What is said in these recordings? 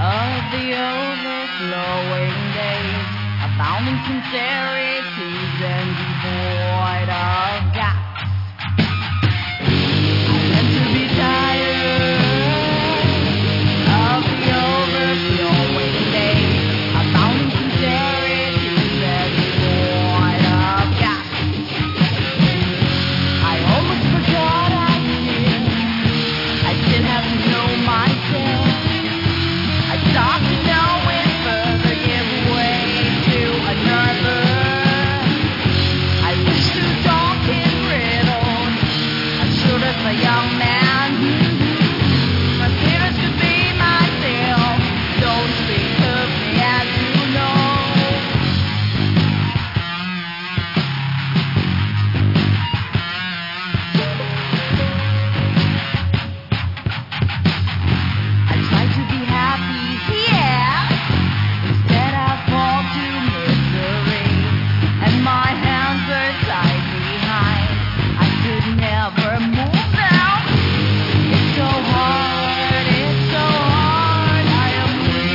of the overflowing days, abounding sincerities and devoid of gaps. I meant to be tired of the overflowing days, abounding sincerities and devoid of gaps. I almost forgot I didn't have to know myself. I stopped to know it further, give way to another. I wish to talk in riddles, as sure as a young man. My spirits could be myself. Don't speak of me as you know. I try to be happy, yeah. Instead I fall to misery, and my hands are tied behind. I could never move now. It's so hard, it's so hard. I am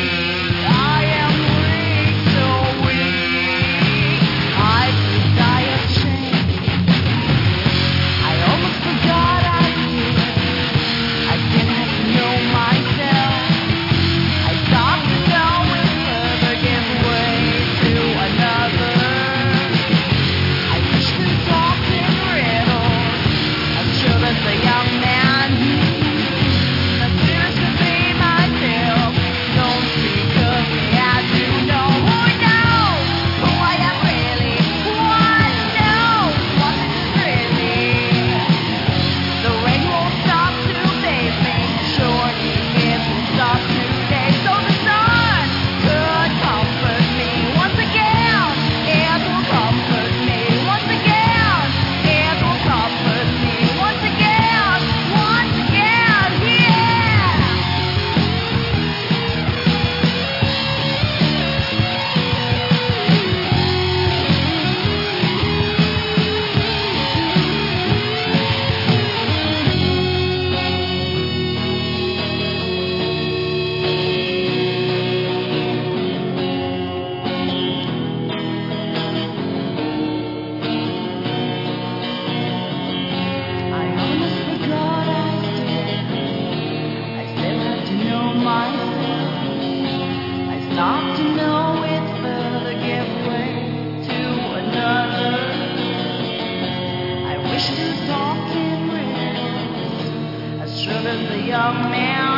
weak, so weak. I could die of shame. I almost forgot I didn't have to know myself. I stopped to know it further, give way to another. I wish to talk in riddles, as sure as a young man. My spirits could be myself. Don't speak of me as you know. Who knows who I am really? What knows what this is really? The rain won't stop to bathe me. Surely it will stop today. So the sun could comfort me once again. It will comfort me once again. It will comfort me once again. Once again, yeah. I almost forgot I still have to know myself. I stopped to know it further, give way to another. I wish to talk in riddles, as sure as a young man.